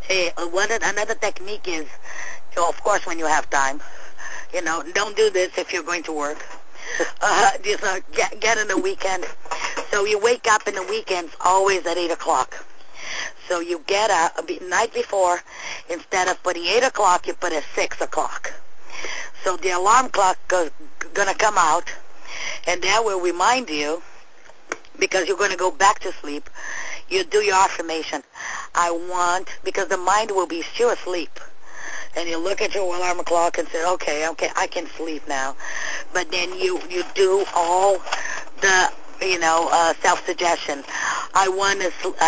Another technique is, of course, when you have time. Don't do this if you're going to work. Just get in the weekend. So you wake up in the weekends always at 8 o'clock. So you get up the night before. Instead of putting 8 o'clock, you put at 6 o'clock. So the alarm clock going to come out, and that will remind you, because you're going to go back to sleep. You do your affirmation. Because the mind will be still asleep. And you look at your alarm clock and say, okay, I can sleep now. But then you do all the, self-suggestion. I want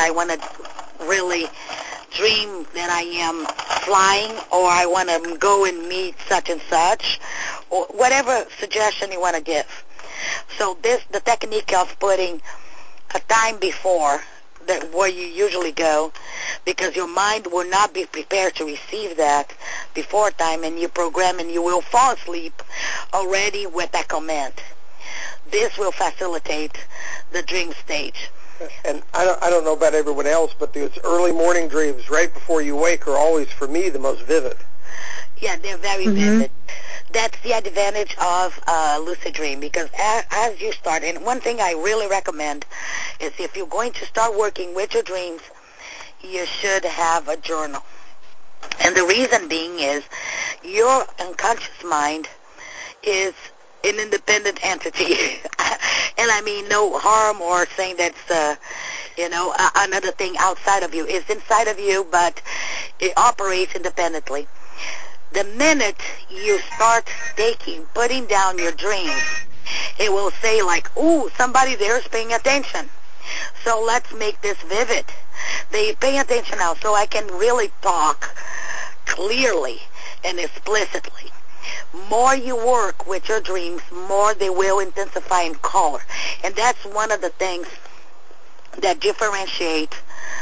to really dream that I am flying, or I want to go and meet such and such, or whatever suggestion you want to give. So the technique of putting a time before where you usually go, because your mind will not be prepared to receive that before time, and you program and you will fall asleep already with that command. This will facilitate the dream stage. And I don't know about everyone else, but those early morning dreams right before you wake are always, for me, the most vivid. Yeah, they're very vivid. That's the advantage of lucid dream, because as you start, and one thing I really recommend is if you're going to start working with your dreams, you should have a journal. And the reason being is your unconscious mind is an independent entity. And I mean no harm or saying that's, another thing outside of you. It's inside of you, but it operates independently. The minute you start putting down your dreams, it will say like, ooh, somebody there is paying attention. So let's make this vivid. They pay attention now, so I can really talk clearly and explicitly. More you work with your dreams, more they will intensify in color. And that's one of the things that differentiate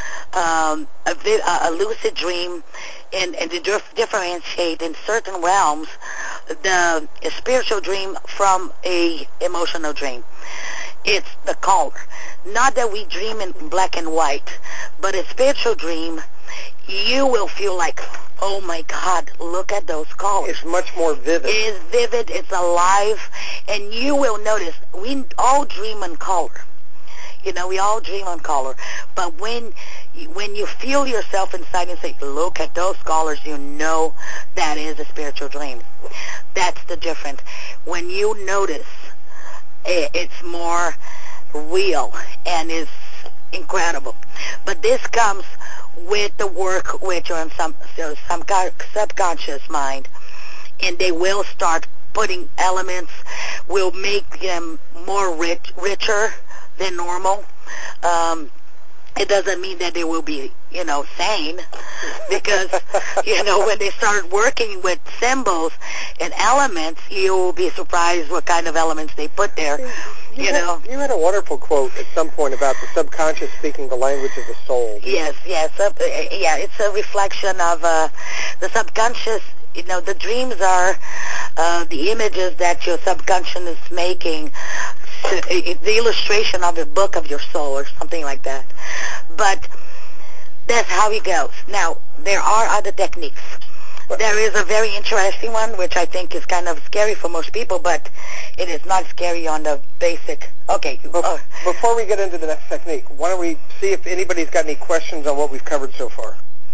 a lucid dream and to differentiate in certain realms the spiritual dream from a emotional dream. It's the color. Not that we dream in black and white, but a spiritual dream, you will feel like, oh my God, look at those colors. It's much more vivid. It is vivid, it's alive, and you will notice we all dream in color. We all dream on color. But when you feel yourself inside and say, look at those colors, you know that is a spiritual dream. That's the difference. When you notice, it's more real and is incredible. But this comes with the work with your subconscious mind, and they will start putting elements, will make them more richer than normal. It doesn't mean that they will be, sane, because, when they start working with symbols and elements, you will be surprised what kind of elements they put there. You had a wonderful quote at some point about the subconscious speaking the language of the soul. Yes. It's a reflection of the subconscious. The dreams are the images that your subconscious is making, the illustration of a book of your soul or something like that. But that's how it goes. Now, there are other techniques. There is a very interesting one, which I think is kind of scary for most people, but it is not scary on the basic. Okay. Before we get into the next technique, why don't we see if anybody's got any questions on what we've covered so far?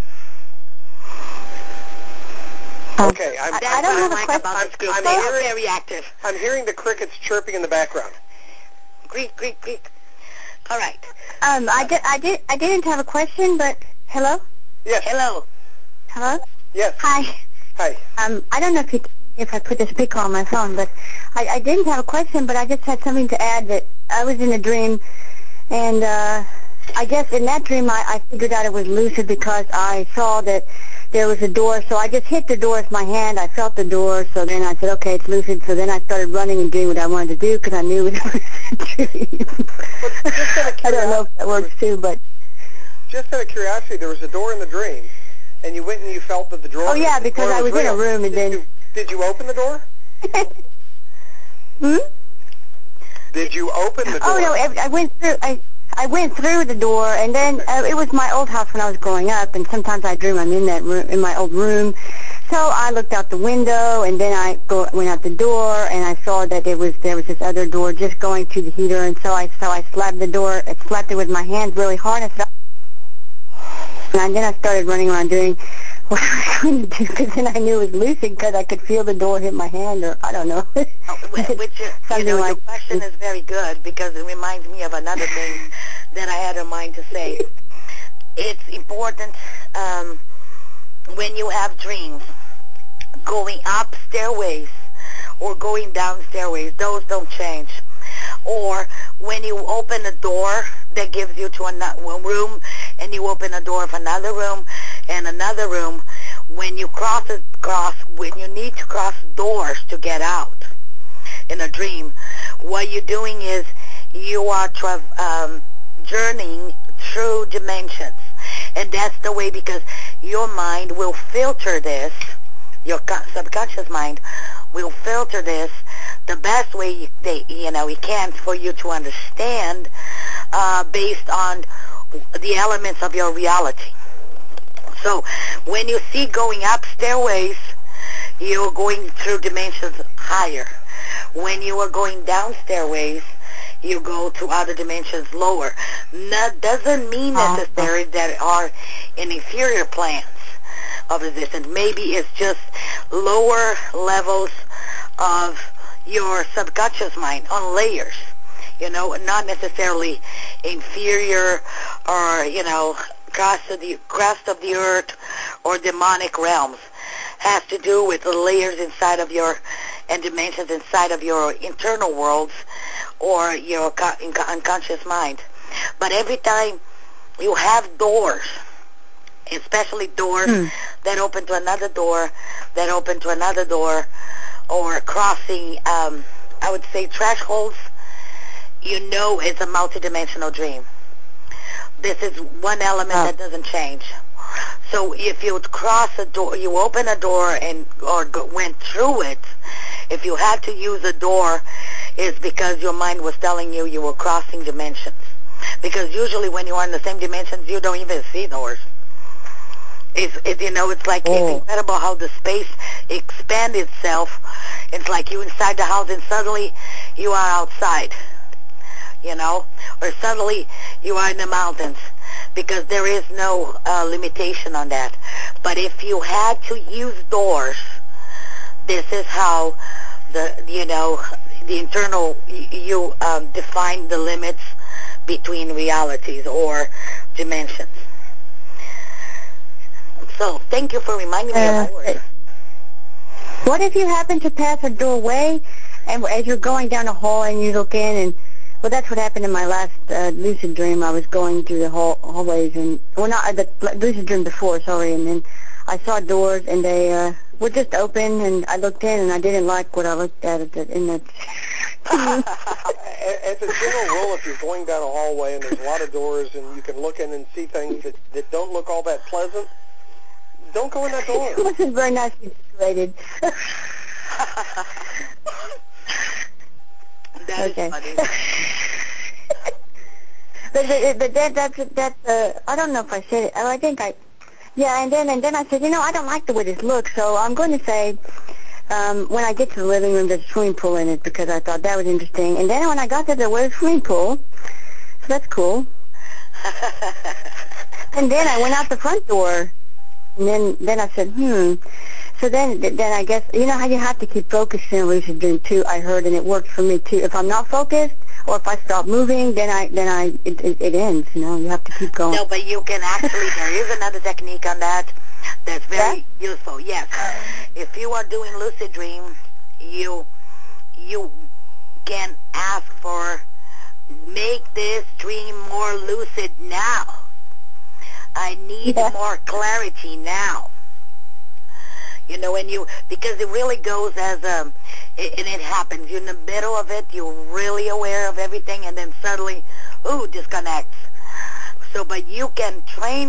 Okay. I don't know what about this group. They are very active. I'm hearing the crickets chirping in the background. Greek. All right. I didn't have a question, but hello? Yes. Hello. Hello? Yes. Hi. I don't know if I put the speaker on my phone, but I didn't have a question, but I just had something to add that I was in a dream, and I guess in that dream I figured out it was lucid because I saw that there was a door, so I just hit the door with my hand. I felt the door, so then I said, okay, it's lucid. So then I started running and doing what I wanted to do because I knew it was a dream. I don't know if that works too, but... Just out of curiosity, there was a door in the dream, and you went and you felt that the door... Oh, yeah, because I was in a room, and then... Did you open the door? Did you open the door? Oh, no, I went through... I went through the door, and then it was my old house when I was growing up, and sometimes I dream I'm in that room, in my old room. So I looked out the window, and then went out the door, and I saw that there was this other door just going to the heater, and so I slapped the door, slapped it with my hands really hard, and then I started running around doing what I was going to do, because then I knew it was lucid because I could feel the door hit my hand, or I don't know. Which is, Something like your question is very good because it reminds me of another thing that I had in mind to say. It's important when you have dreams, going up stairways or going down stairways, those don't change. Or when you open a door that gives you to one room and you open a door of another room and another room, when you when you need to cross doors to get out in a dream, what you're doing is you are journeying through dimensions. And that's the way, because your mind will filter this, your subconscious mind will filter this the best way it can for you to understand based on the elements of your reality. So when you see going up stairways, you're going through dimensions higher. When you are going down stairways, you go to other dimensions lower. That doesn't mean necessarily that are in inferior plans of existence. Maybe it's just lower levels of your subconscious mind on layers, not necessarily inferior or, crust of the earth or demonic realms. Has to do with the layers inside of and dimensions inside of your internal worlds or your unconscious mind. But every time you have doors, especially doors that open to another door, that open to another door, or crossing, I would say thresholds, it's a multidimensional dream. This is one element that doesn't change. So if you cross a door, you open a door went through it, if you had to use a door, it's because your mind was telling you were crossing dimensions. Because usually when you are in the same dimensions, you don't even see doors. It's like it's incredible how the space expands itself. It's like you inside the house and suddenly you are outside, or suddenly you are in the mountains, because there is no limitation on that. But if you had to use doors, this is how the internal, you define the limits between realities or dimensions. So thank you for reminding me of doors. What if you happen to pass a doorway, and as you're going down a hall and you look in, and well, that's what happened in my last lucid dream. I was going through the hallways, and not the lucid dream before, sorry, and then I saw doors, and they were just open, and I looked in, and I didn't like what I looked at in that. As a general rule, if you're going down a hallway and there's a lot of doors and you can look in and see things that don't look all that pleasant, don't go in that door. It wasn't very nicely decorated. That is funny. But that's I don't know if I said it. I think and then I said, I don't like the way this looks, so I'm going to say when I get to the living room, there's a swimming pool in it, because I thought that was interesting. And then when I got there was a swimming pool, so that's cool. And then I went out the front door, and then I said, So then I guess, how you have to keep focusing on lucid dream too, I heard, and it worked for me too. If I'm not focused, or if I stop moving, then it ends, you have to keep going. No, but you can actually, there is another technique on that that's very useful, yes. If you are doing lucid dream, you can ask for, make this dream more lucid now. I need more clarity now. Because it really goes as and it happens. You're in the middle of it, you're really aware of everything, and then suddenly, disconnects. So, but you can train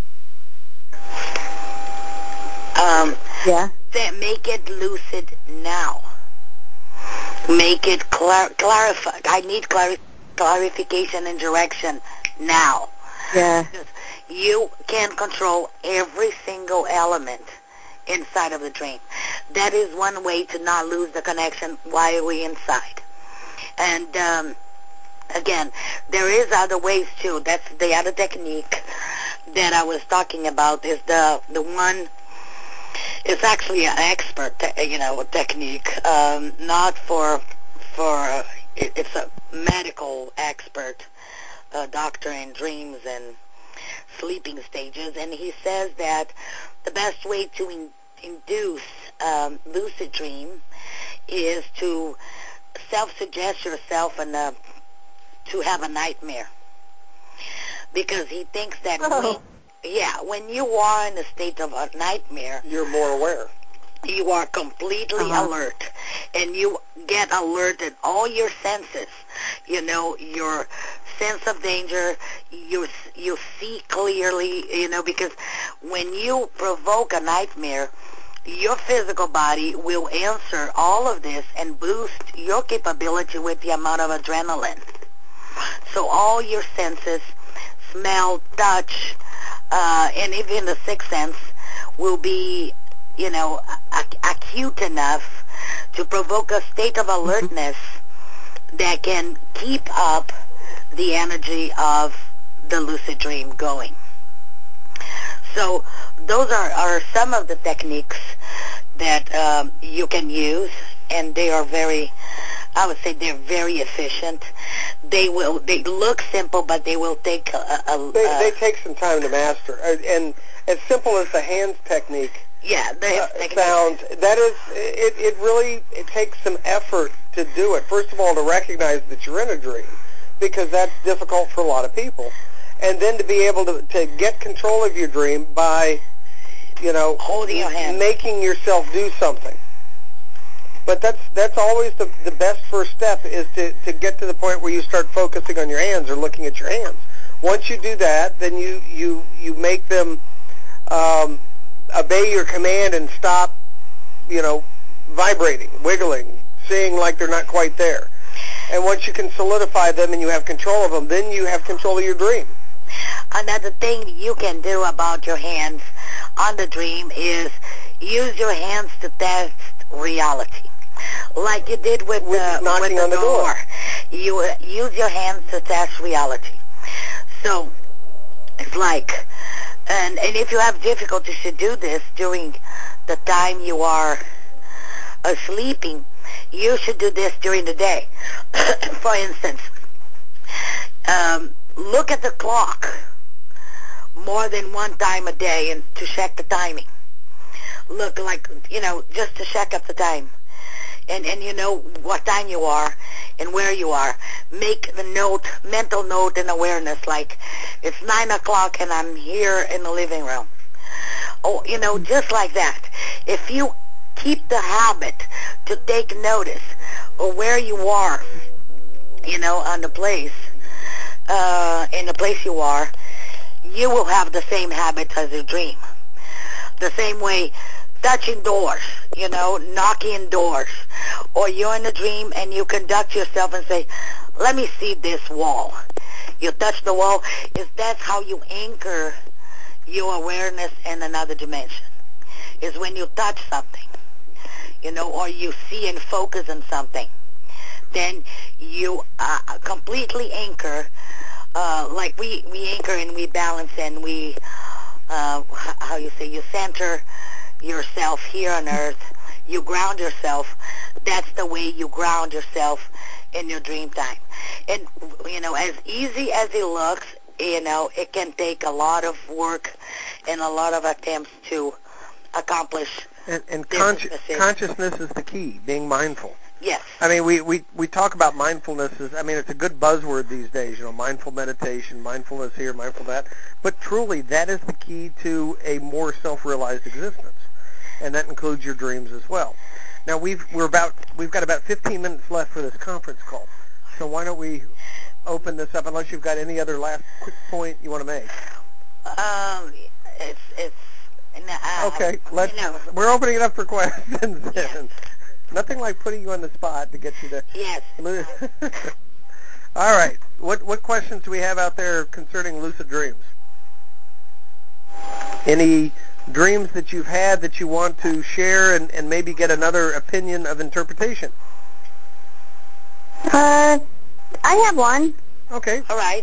make it lucid now. Make it clarify. I need clarification and direction now. Yeah. Because you can control every single element inside of the dream. That is one way to not lose the connection while we're inside. And again, there is other ways too. That's the other technique that I was talking about. Is the one. It's actually an expert, technique, not for. It's a medical expert, doctor in dreams and sleeping stages, and he says that the best way to induce lucid dream is to self-suggest yourself and to have a nightmare, because he thinks that when you are in a state of a nightmare, you're more aware. You are completely alert, and you get alerted all your senses. Your sense of danger, you see clearly, because when you provoke a nightmare, your physical body will answer all of this and boost your capability with the amount of adrenaline. So all your senses, smell, touch, and even the sixth sense will be, acute enough to provoke a state of alertness that can keep up the energy of the lucid dream going. So those are some of the techniques that you can use, and they are I would say they're very efficient. They look simple, but they will take they take some time to master. And as simple as the hands technique, sounds, that is, it really takes some effort to do it. First of all, to recognize that you're in a dream, because that's difficult for a lot of people. And then to be able to get control of your dream by, holding your hand, making yourself do something. But that's always the best first step, is to get to the point where you start focusing on your hands or looking at your hands. Once you do that, then you make them obey your command and stop, vibrating, wiggling, seeing like they're not quite there. And once you can solidify them and you have control of them, then you have control of your dream. Another thing you can do about your hands on the dream is use your hands to test reality, like you did with knocking the on the door. You use your hands to test reality. So it's like, and if you have difficulties to do this during the time you are sleeping, you should do this during the day. For instance, look at the clock more than one time a day and to check the timing. Look, just to check up the time. And you know what time you are and where you are. Make the mental note and awareness, like it's 9 o'clock and I'm here in the living room. Oh, just like that. If you keep the habit to take notice of where you are, on the place, in the place you are, you will have the same habit as you dream. The same way, touching doors, knocking doors. Or you're in a dream and you conduct yourself and say, let me see this wall. You touch the wall. That's how you anchor your awareness in another dimension. Is when you touch something, or you see and focus on something. Then you completely anchor, like we anchor and we balance and we, you center yourself here on earth. You ground yourself. That's the way you ground yourself in your dream time. And, as easy as it looks, it can take a lot of work and a lot of attempts to accomplish. And consciousness is the key, being mindful. Yes. I mean, we talk about mindfulness it's a good buzzword these days, mindful meditation, mindfulness here, mindful that. But truly, that is the key to a more self-realized existence. And that includes your dreams as well. Now, we've got about 15 minutes left for this conference call. So why don't we open this up, unless you've got any other last quick point you want to make? Okay, we're opening it up for questions then. Yes. Nothing like putting you on the spot to get you to... Yes. All right. What questions do we have out there concerning lucid dreams? Any dreams that you've had that you want to share and maybe get another opinion of interpretation? I have one. Okay. All right.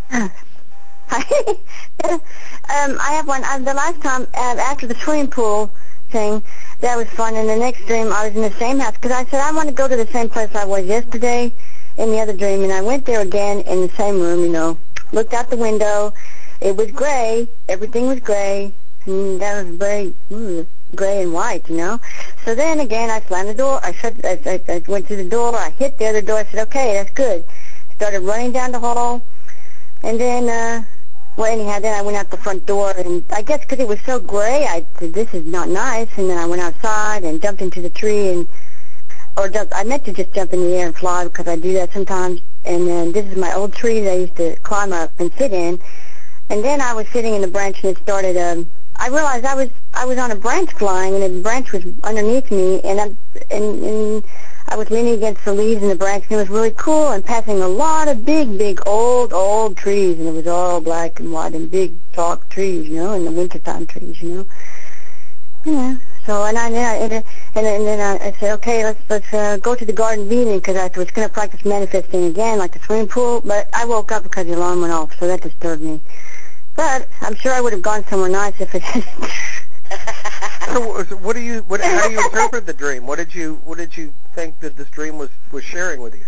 I have one. The last time after the swimming pool thing, that was fun. And the next dream, I was in the same house because I said I want to go to the same place I was yesterday in the other dream, and I went there again in the same room. Looked out the window. It was gray. Everything was gray, and that was very gray and white. So then again, I slammed the door. I went through the door. I hit the other door. I said, okay, that's good. Started running down the hall. And then, anyhow, then I went out the front door, and I guess because it was so gray, I said, this is not nice, and then I went outside and jumped into the tree, I meant to just jump in the air and fly because I do that sometimes, and then this is my old tree that I used to climb up and sit in, and then I was sitting in the branch, and it started, I realized I was on a branch flying, and the branch was underneath me, and I was leaning against the leaves in the branch, and it was really cool, and passing a lot of big, old trees, and it was all black and white and big, tall trees, in the wintertime trees. So, and then I said, okay, let's go to the Garden of Eden, because I was going to practice manifesting again, like the swimming pool, but I woke up because the alarm went off, so that disturbed me. But I'm sure I would have gone somewhere nice if it hadn't. So how do you interpret the dream? What did you think that this dream was sharing with you?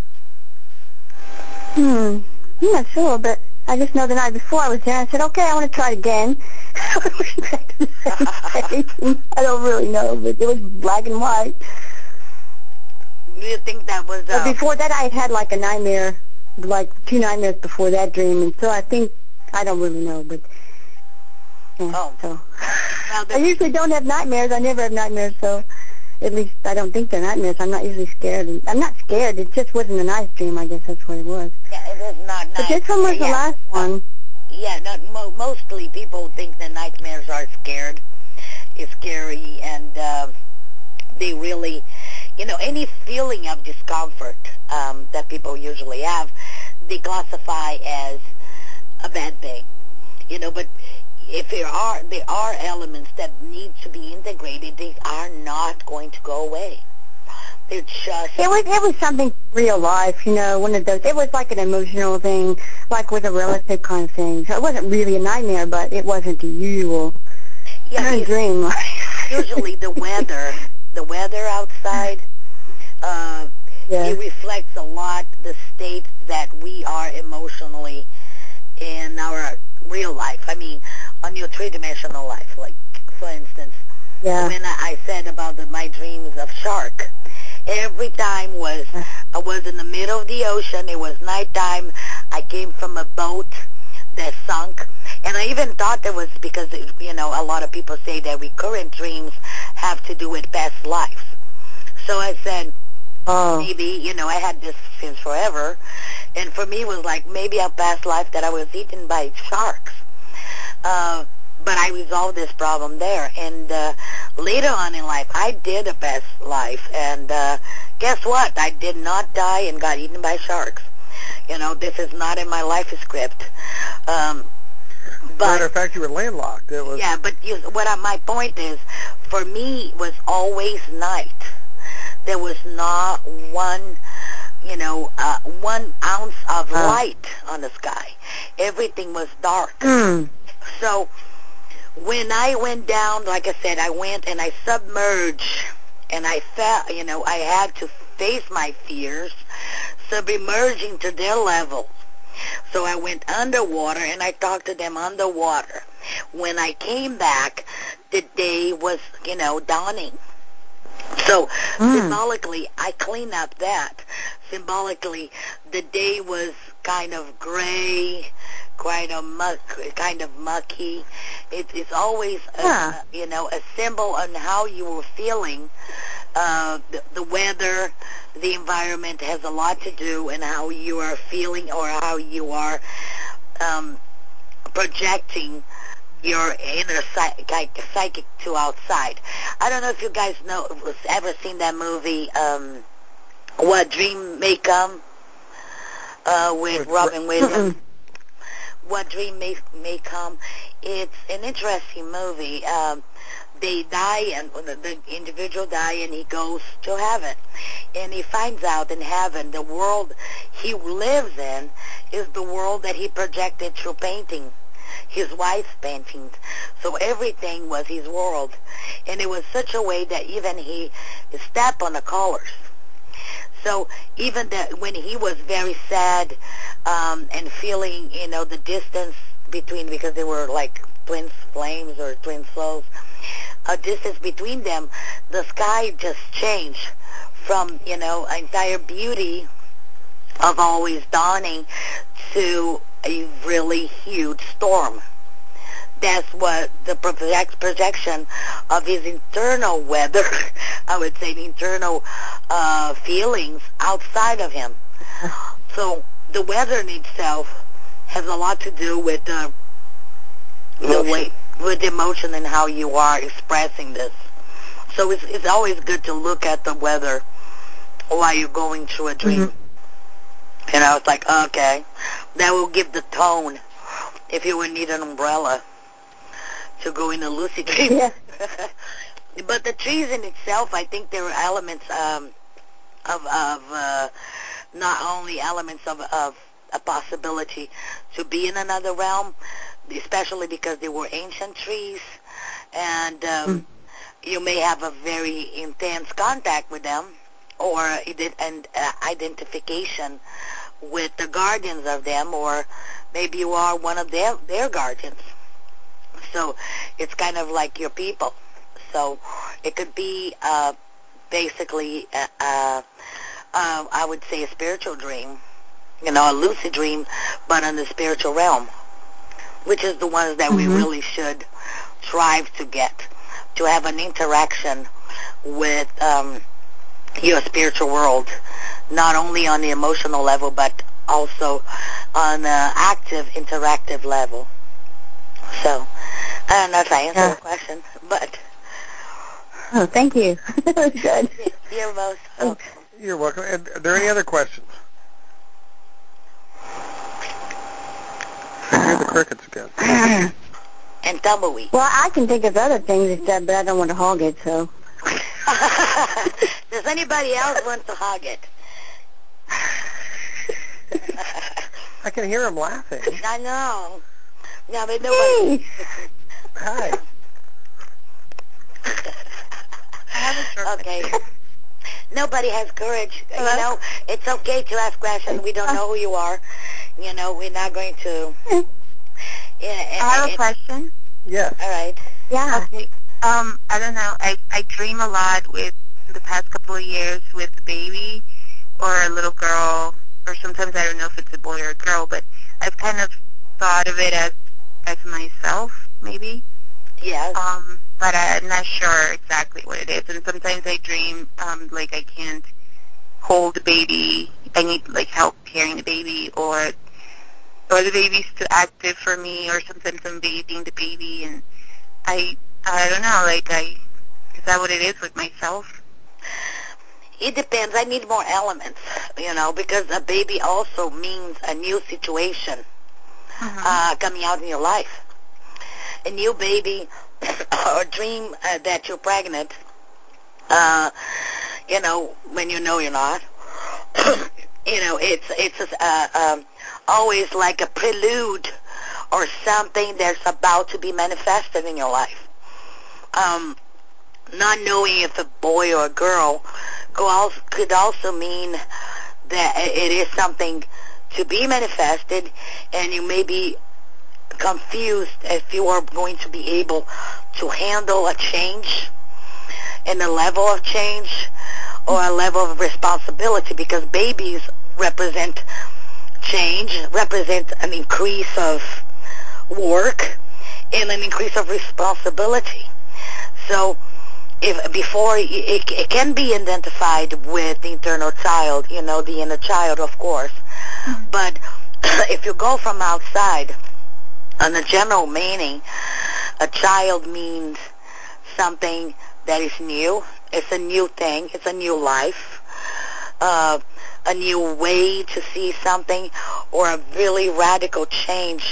I'm not sure, but I just know the night before I was there, I said, okay, I want to try it again. I went back to the same place. I don't really know, but it was black and white. Do you think that was... But before that, I had like a nightmare, like 2 nightmares before that dream, and so I think, I don't really know, but... Yeah, so... Well, I usually don't have nightmares. I never have nightmares, so... At least I don't think they're nightmares. I'm not usually scared. I'm not scared. It just wasn't a nice dream. I guess that's what it was. Yeah, it is not nice. But this one was the last one. Yeah, mostly people think that nightmares are scary, and they really, any feeling of discomfort that people usually have, they classify as a bad thing. But if there are elements that need to be integrated, they are not going to go away. They're just... It was something real life, one of those. It was like an emotional thing, like with a relative kind of thing. So it wasn't really a nightmare, but it wasn't the usual dream. Usually the weather outside, it reflects a lot the state that we are emotionally in our real life. I mean, on your three-dimensional life. Like, for instance, when I said about my dreams of shark, every time I was in the middle of the ocean. It was nighttime. I came from a boat that sunk. And I even thought that was because, a lot of people say that recurrent dreams have to do with past lives. So I said, maybe, I had this since forever. And for me, it was like maybe a past life that I was eaten by sharks. But I resolved this problem there. And later on in life, I did a past life. And guess what? I did not die and got eaten by sharks. This is not in my life script. But, matter of fact, you were landlocked. It was... Yeah, but my point is, for me, it was always night. There was not one 1 ounce of light on the sky. Everything was dark. So when I went down, like I said, I went and I submerged, and I felt, I had to face my fears, submerging to their level. So I went underwater, and I talked to them underwater. When I came back, the day was, dawning. So symbolically, I cleaned up that. Symbolically, the day was kind of gray, kind of mucky. It's always a symbol on how you were feeling. The weather, the environment has a lot to do in how you are feeling or how you are projecting your inner psychic to outside. I don't know if you guys ever seen that movie, What Dream May Come. with Robin Williams. What Dream May Come. It's an interesting movie. They die, and the individual die, and he goes to heaven. And he finds out in heaven the world he lives in is the world that he projected through painting, his wife's paintings. So everything was his world. And it was such a way that even he stepped on the colors. So even that when he was very sad and feeling, the distance between, because they were like twin flames or twin souls, a distance between them, the sky just changed from, entire beauty of always dawning to a really huge storm. That's what the projection of his internal weather, I would say, the internal feelings outside of him. So the weather in itself has a lot to do with the way, with emotion and how you are expressing this. So it's always good to look at the weather while you're going through a dream. It's like, okay, that will give the tone if you would need an umbrella to go in a lucid dream. Yeah. But the trees in itself, I think there are elements of not only elements of a possibility to be in another realm, especially because they were ancient trees, and you may have a very intense contact with them, or identification with the guardians of them, or maybe you are one of their guardians. So it's kind of like your people. So it could be basically, I would say, a spiritual dream, a lucid dream, but in the spiritual realm, which is the ones that we really should strive to get, to have an interaction with your spiritual world, not only on the emotional level, but also on an active, interactive level. So I don't know if I answered the question, but... Oh, thank you. That was good. You're most welcome. You're welcome. Are there any other questions? I hear the crickets again. And tumbleweed. Well, I can think of other things he said, but I don't want to hog it, so... Does anybody else want to hog it? I can hear him laughing. I know. No, but nobody... Hi. Okay. Nobody has courage. Hello? It's okay to ask questions. We don't know who you are. We're not going to... I have a question. Yes. All right. Yeah. Okay. I don't know. I dream a lot with the past couple of years with a baby or a little girl, or sometimes I don't know if it's a boy or a girl, but I've kind of thought of it as myself, maybe. Yes. But I'm not sure exactly what it is. And sometimes I dream like I can't hold the baby. I need like help carrying the baby, or the baby's too active for me, or sometimes I'm bathing the baby, and I don't know, is that what it is with myself? It depends. I need more elements, because a baby also means a new situation coming out in your life. A new baby or dream that you're pregnant, when you're not. It's always like a prelude or something that's about to be manifested in your life. Not knowing if a boy or a girl could also mean that it is something to be manifested, and you may be confused if you are going to be able to handle a change and a level of change or a level of responsibility, because babies represent change, represent an increase of work and an increase of responsibility. So before it can be identified with the internal child, the inner child, of course. But if you go from outside, on a general meaning, a child means something that is new. It's a new thing. It's a new life. a new way to see something or a really radical change,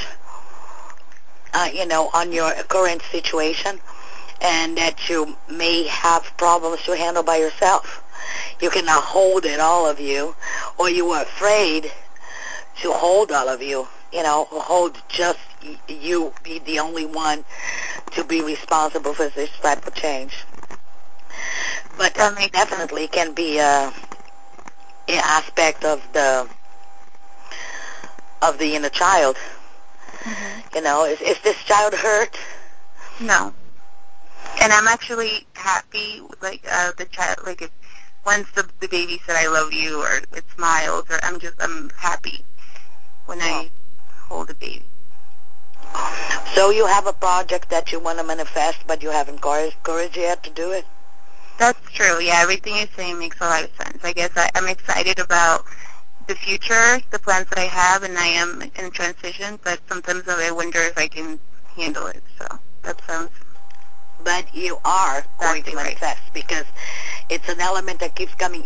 on your current situation, and that you may have problems to handle by yourself. You cannot hold it, all of you, or you are afraid to hold all of you, hold just you, be the only one to be responsible for this type of change. But definitely can be an aspect of the inner child. Mm-hmm. Is this child hurt? No. And I'm actually happy, like, the child, like, if once the baby said I love you, or it smiles, or I'm happy when I hold the baby. So you have a project that you want to manifest, but you haven't courage yet to do it? That's true, yeah. Everything you're saying makes a lot of sense. I guess I'm excited about the future, the plans that I have, and I am in transition, but sometimes I wonder if I can handle it, so that sounds... But you are going to manifest, because it's an element that keeps coming,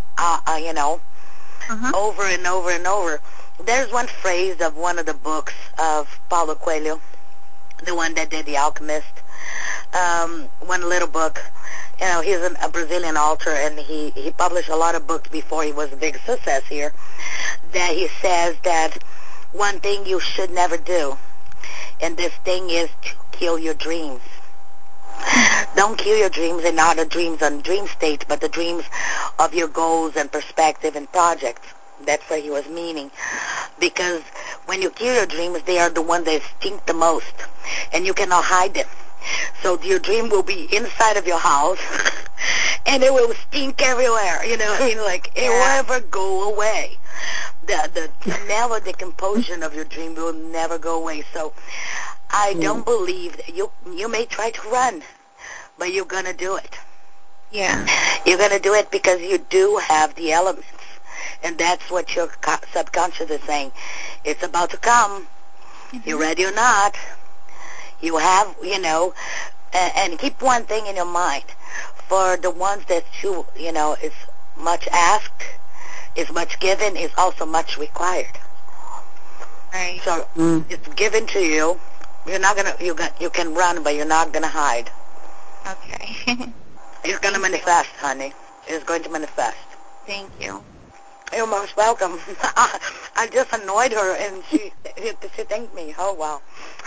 over and over and over. There's one phrase of one of the books of Paulo Coelho, the one that did The Alchemist, one little book. He's a Brazilian author, and he published a lot of books before he was a big success here, that he says that one thing you should never do, and this thing is to kill your dreams. Don't kill your dreams, and not the dreams on dream state, but the dreams of your goals and perspective and projects. That's what he was meaning. Because when you kill your dreams, they are the ones that stink the most, and you cannot hide them. So your dream will be inside of your house, and it will stink everywhere. It will never go away. The smell of decomposition of your dream will never go away. So I don't believe that you may try to run, but you're going to do it. Yeah. You're going to do it because you do have the elements, and that's what your subconscious is saying. It's about to come. Mm-hmm. You ready or not? You have, and keep one thing in your mind. For the ones that is much asked, is much given, is also much required. Right. So it's given to you. You're not gonna. You can run, but you're not gonna hide. Okay. It's gonna manifest, honey. It's going to manifest. Thank you. You're most welcome. I just annoyed her, and she thanked me. Oh wow.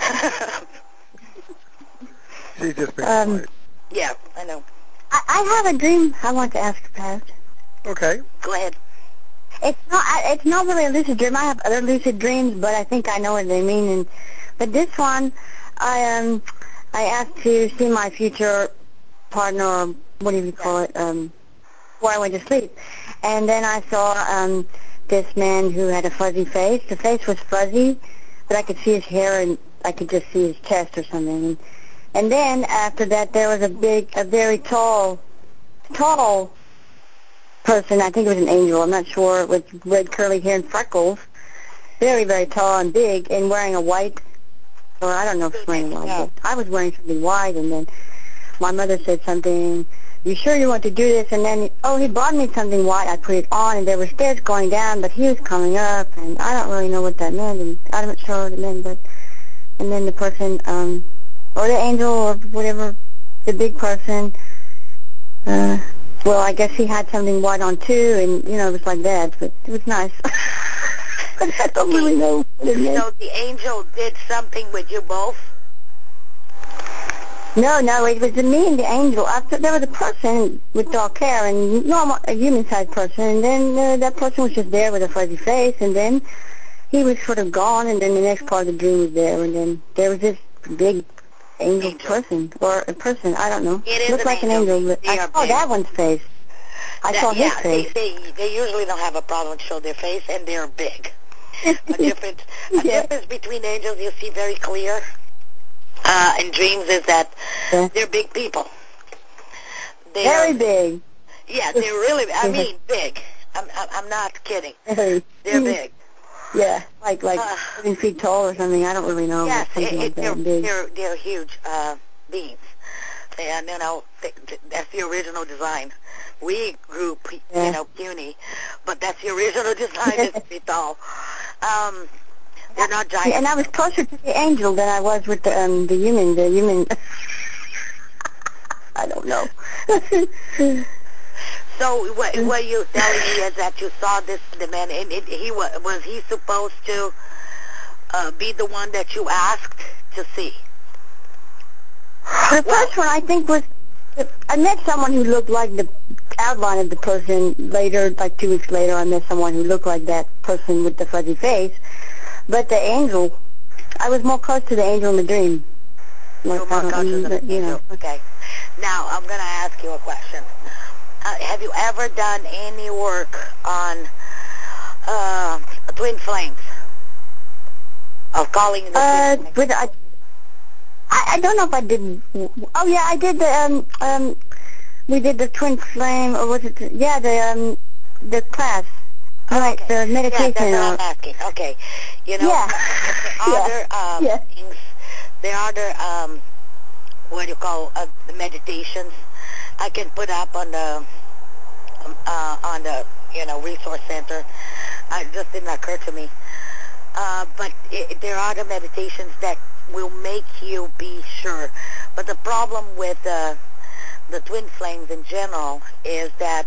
She's just been quiet. Yeah, I know. I have a dream I want to ask about. Okay. Go ahead. It's not really a lucid dream. I have other lucid dreams, but I think I know what they mean. But this one, I asked to see my future partner, or what do you call it, before I went to sleep. And then I saw this man who had a fuzzy face. The face was fuzzy, but I could see his hair, and I could just see his chest or something. And then after that, there was a very tall person. I think it was an angel. I'm not sure, with red curly hair and freckles. Very, very tall and big, and wearing a white, or I don't know if it's wearing white, but I was wearing something white, and then my mother said something, you sure you want to do this? And then, he brought me something white. I put it on, and there were stairs going down, but he was coming up, and I don't really know what that meant, and I'm not sure what it meant, but, and then the person, or the angel, or whatever, the big person, well, I guess he had something white on too, and, it was like that, but it was nice. But I don't really know what it meant. So the angel did something with you both? No, it was me and the angel. After there was a person with dark hair, and normal, a human-sized person, and then that person was just there with a fuzzy face, and then he was sort of gone, and then the next part of the dream was there, and then there was this big angel person, or a person, I don't know. It looked like an angel. But I saw that one's face. I saw his face. They usually don't have a problem to show their face, and they're big. A difference between angels you see very clear in dreams is that they're big people. Very big. Yeah, they're really, big. I'm not kidding. They're big. Yeah, like 7 feet tall or something. I don't really know. Yes, something like that. they're huge beings. And, that's the original design. We grew, puny, but that's the original design. It's pretty tall. They're not giant. And I was closer to the angel than I was with the human. The human. I don't know. So what you're telling me is that you saw the man, and was he supposed to be the one that you asked to see? The first one, I think, was, I met someone who looked like the outline of the person. Later, like 2 weeks later, I met someone who looked like that person with the fuzzy face. But the angel, I was more close to the angel in the dream. Like, more close to the angel. Okay. Now, I'm going to ask you a question. Have you ever done any work on twin flames? Of calling the twin flames? I don't know if I did. Oh yeah, I did the we did the twin flame, or was it? The class. Right, okay. The meditation. Yeah, that's what I'm asking. Okay. There are other things. There are other what do you call the meditations I can put up on the resource center. It just didn't occur to me. But there are other meditations that will make you be sure. But the problem with the twin flames in general is that,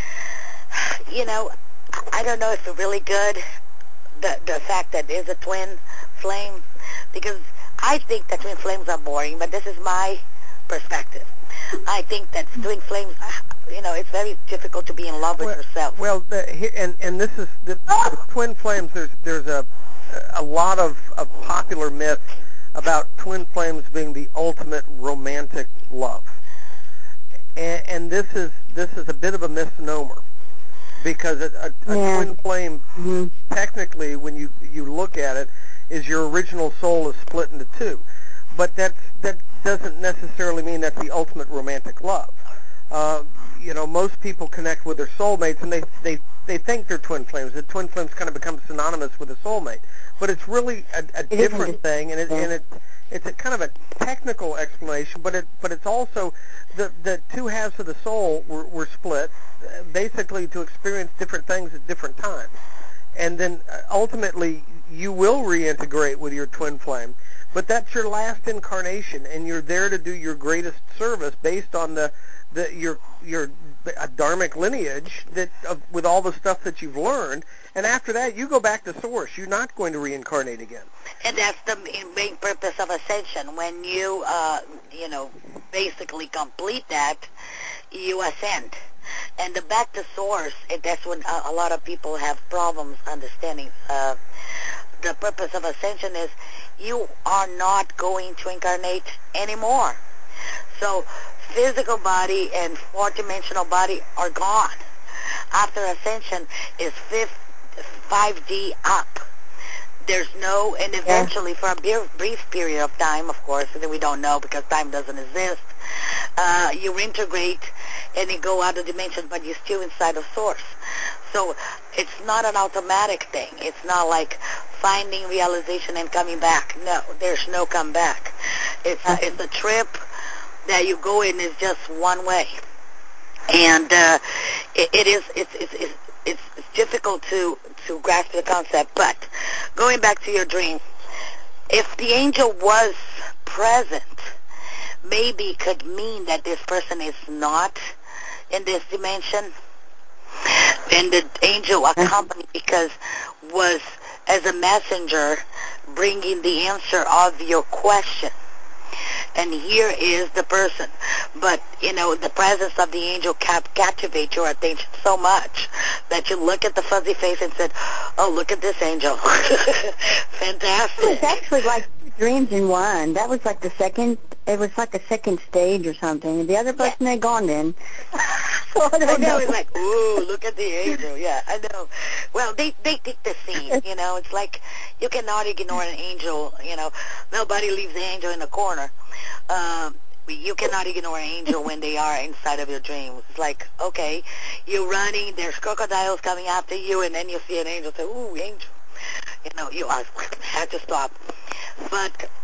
I don't know if it's really good, the fact that there's a twin flame, because I think that twin flames are boring, but this is my perspective. I think that twin flames, it's very difficult to be in love with yourself. Well, and this is the twin flames. There's a lot of popular myth about twin flames being the ultimate romantic love, and this is a bit of a misnomer, because a twin flame, technically, when you look at it, is your original soul is split into two, but that doesn't necessarily mean that's the ultimate romantic love. Most people connect with their soulmates, and they think they're twin flames. The twin flames kind of become synonymous with a soulmate, but it's really a different thing, and it's a kind of a technical explanation, but it's also the two halves of the soul were split, basically to experience different things at different times, and then ultimately you will reintegrate with your twin flame, but that's your last incarnation, and you're there to do your greatest service based on your dharmic lineage with all the stuff that you've learned, and after that you go back to source. You're not going to reincarnate again. And that's the main purpose of ascension. When you basically complete that, you ascend. And the back to source, that's when a lot of people have problems understanding. The purpose of ascension is you are not going to incarnate anymore. So physical body and fourth-dimensional body are gone. After ascension is 5D up. There's no, and eventually for a brief period of time, of course, that we don't know because time doesn't exist, you reintegrate and you go out of dimension, but you're still inside of source. So it's not an automatic thing. It's not like finding realization and coming back. No, there's no come back. It's a trip that you go in is just one way, and it's difficult to grasp the concept. But going back to your dream, if the angel was present, maybe could mean that this person is not in this dimension, and the angel accompanied because was as a messenger bringing the answer of your question. And here is the person. But, the presence of the angel captivates your attention so much that you look at the fuzzy face and said, oh, look at this angel. Fantastic. It was actually like two dreams in one. That was like it was like a second stage or something. The other person had gone in. So I know. It's like, ooh, look at the angel. Yeah, I know. Well, they take the scene, It's like you cannot ignore an angel, Nobody leaves the angel in the corner. You cannot ignore an angel when they are inside of your dreams. It's like, okay, you're running, there's crocodiles coming after you, and then you see an angel say, ooh, angel. You have to stop. But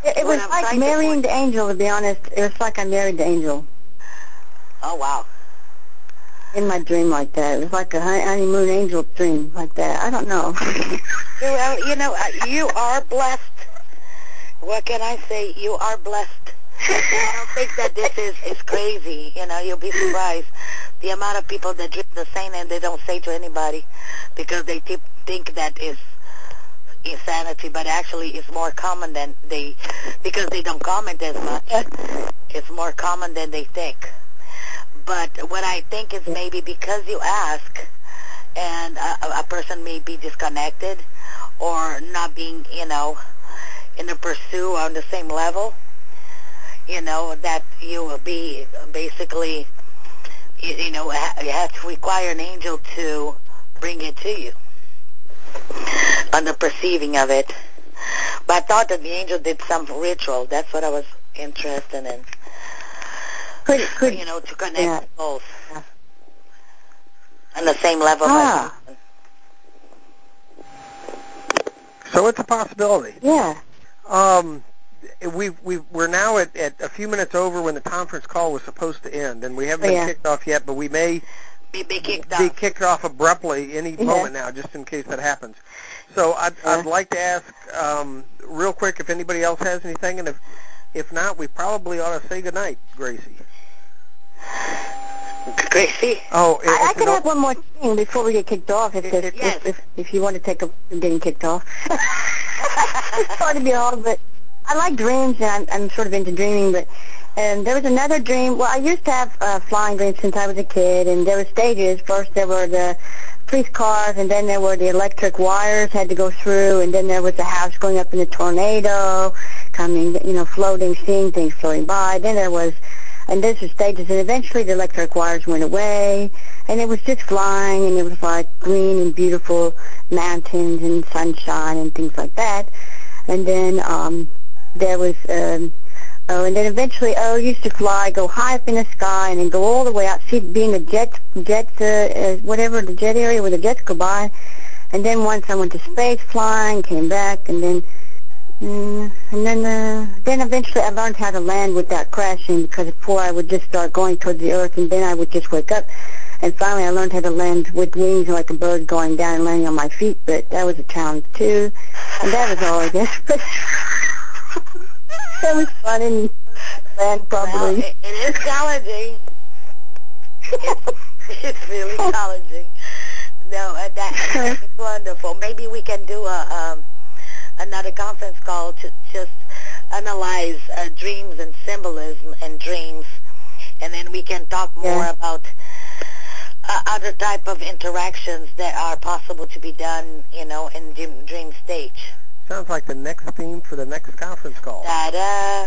It was like marrying the angel, to be honest. It was like I married the angel. Oh, wow. In my dream like that. It was like a honeymoon angel dream like that. I don't know. Well, you are blessed. What can I say? You are blessed. I don't think that this is crazy. You'll be surprised the amount of people that dream the same and they don't say to anybody because they think that is insanity, but actually it's more common than because they don't comment as much. It's more common than they think. But what I think is maybe because you ask and a person may be disconnected or not being, in a pursuit on the same level, that you will be basically, you have to require an angel to bring it to you on the perceiving of it. But I thought that the angel did some ritual. That's what I was interested in. To connect both on the same level. So it's a possibility. Yeah. We're now at a few minutes over when the conference call was supposed to end, and we haven't been kicked off yet, but we may be kicked off abruptly any moment now, just in case that happens. So I'd like to ask real quick if anybody else has anything, and if not, we probably ought to say goodnight, Gracie. Gracie? Oh, I could have one more thing before we get kicked off, if you want to take getting kicked off. It's hard to be hard, but I like dreams, and I'm sort of into dreaming, but there was another dream. Well, I used to have flying dreams since I was a kid, and there were stages. First there were the police cars, and then there were the electric wires had to go through, and then there was a house going up in a tornado, coming, floating, seeing things floating by. Then there was, and those were stages, and eventually the electric wires went away, and it was just flying, and it was like green and beautiful mountains and sunshine and things like that. And then there was, and then eventually, I used to fly, go high up in the sky, and then go all the way out, see, be in the whatever, the jet area where the jets go by. And then once I went to space flying, came back, and then eventually I learned how to land without crashing, because before I would just start going towards the earth, and then I would just wake up. And finally I learned how to land with wings like a bird going down and landing on my feet, but that was a challenge too. And that was all, I guess. But that was fun and land probably. Well, it is challenging. It's really challenging. No, that's wonderful. Maybe we can do another conference call to just analyze dreams and symbolism and dreams, and then we can talk more about other type of interactions that are possible to be done, in dream stage. Sounds like the next theme for the next conference call. Ta-da!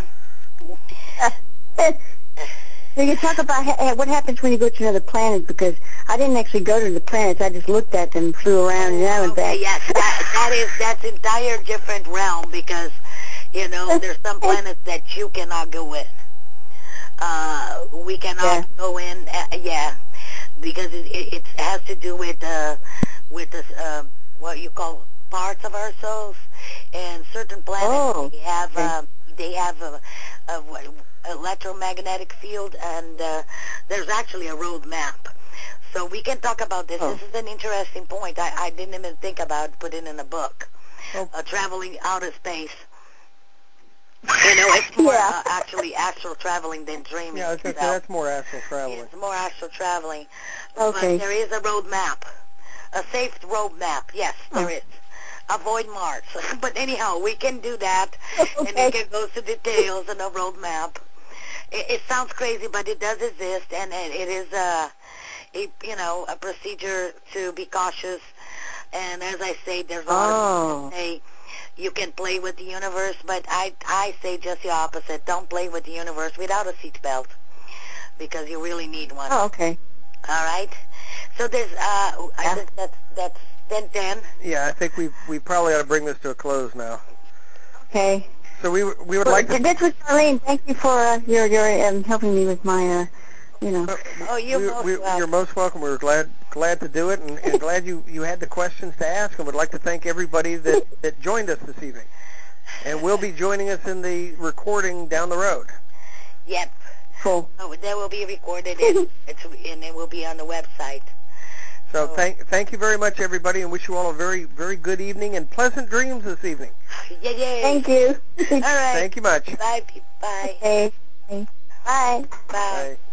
So you talk about what happens when you go to another planet, because I didn't actually go to the planets. I just looked at them, flew around, and I went back. Yes, that's entire different realm, because, there's some planets that you cannot go in. We cannot go in, because it has to do with what you call parts of our souls, and certain planets they have a electromagnetic field, and there's actually a road map. So we can talk about this. This is an interesting point. I didn't even think about putting in a book. Traveling outer space. It's more actually astral traveling than dreaming. Yeah, I was going to say that's more astral traveling. It's more astral traveling. Okay. But there is a road map. A safe road map. Yes, there is. Avoid Mars. But anyhow, we can do that, and we can go to details on a road map. It sounds crazy, but it does exist, and it is a procedure to be cautious. And as I say, there's a lot of people that say you can play with the universe, but I say just the opposite. Don't play with the universe without a seatbelt, because you really need one. Oh, okay. All right. So there's I think that's 10:10. Yeah, I think we probably ought to bring this to a close now. Okay. So we would like to. This was Charlene. Thank you for your helping me with my you're most welcome. We were glad to do it, and glad you had the questions to ask, and would like to thank everybody that joined us this evening. And will be joining us in the recording down the road. Yep. Cool. Oh, that will be recorded and it will be on the website. So thank you very much, everybody, and wish you all a very, very good evening and pleasant dreams this evening. Yay. Thank you. All right. Thank you much. Bye. Bye. Okay. Bye. Bye. Bye.